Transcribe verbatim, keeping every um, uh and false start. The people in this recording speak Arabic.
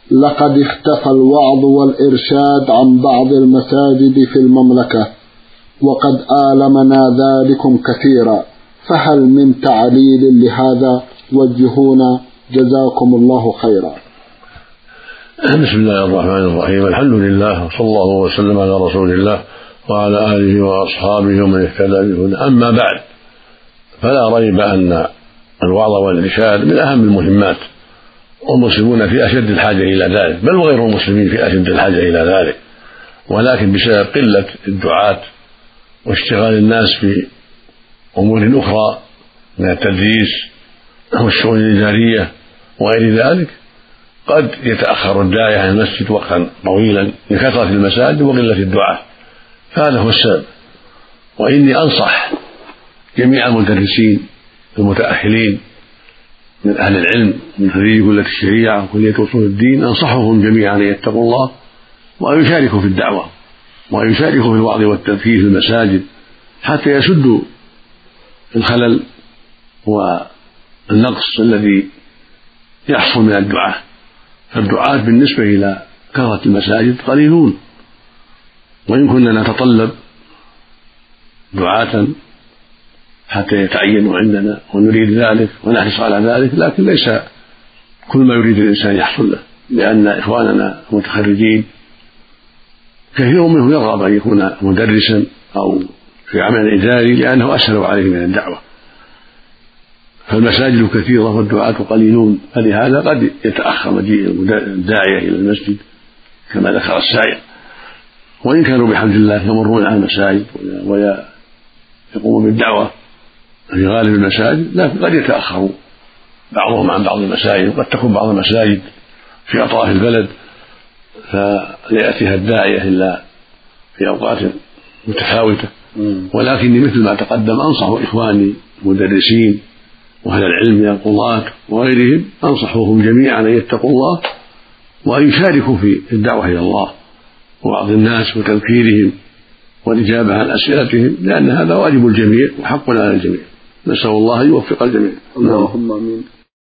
لقد اختفى الوعظ والإرشاد عن بعض المساجد في المملكة، وقد آلمنا ذلكم كثيرا، فهل من تعليل لهذا؟ وجهونا جزاكم الله خيرا. بسم الله الرحمن الرحيم، الحمد لله وصلى الله وسلم على رسول الله وعلى آله وأصحابه ومن اهتدى بهداه. أما بعد، فلا ريب أن الوعظ والإرشاد من أهم المهمات، والمسلمون في أشد الحاجة إلى ذلك، بل وغير المسلمين في أشد الحاجة إلى ذلك، ولكن بسبب قلة الدعاة واشتغال الناس بأمور أخرى من التدريس والشؤون الإدارية وغير ذلك قد يتأخر الداعية عن المسجد وقتا طويلا لكثرة المساجد وقلة الدعاة، فهذا هو السبب. وإني أنصح جميع المدرسين المتأهلين من أهل العلم من خريج كلية الشريعة وكلية أصول الدين، أنصحهم جميعا أن يتقوا الله وأن يشاركوا في الدعوة وأن يشاركوا في الوعظ والتذكير في المساجد حتى يسدوا الخلل والنقص الذي يحصل من الدعاة. فالدعاة بالنسبة إلى كثرة المساجد قليلون، وإن كنا نتطلب دعاة حتى يتعينوا عندنا ونريد ذلك ونحرص على ذلك، لكن ليس كل ما يريد الإنسان يحصل له، لأن إخواننا المتخرجين كثير منهم يرغب أن يكون مدرسا أو في عمل إداري لأنه أسهل عليه من الدعوة، فالمساجد كثيرة والدعاة قليلون، فلهذا قد يتأخر مجيء الداعية إلى المسجد كما ذكر السائل. وإن كانوا بحمد الله يمرون على المساجد ويقومون بالدعوة في غالب المساجد، لكن قد يتأخر بعضهم عن بعض المساجد، وقد تكون بعض المساجد في أطراف البلد فليأتيها الداعية إلا في أوقات متفاوتة. ولكني مثل ما تقدم أنصح إخواني المدرسين وأهل العلم من القضاة وغيرهم، أنصحهم جميعا أن يتقوا الله وأن يشاركوا في الدعوة إلى الله ووعظ الناس وتذكيرهم والإجابة عن أسئلتهم، لأن هذا واجب الجميع وحق على الجميع. نسأل الله أن يوفق الجميع. اللهم آمين.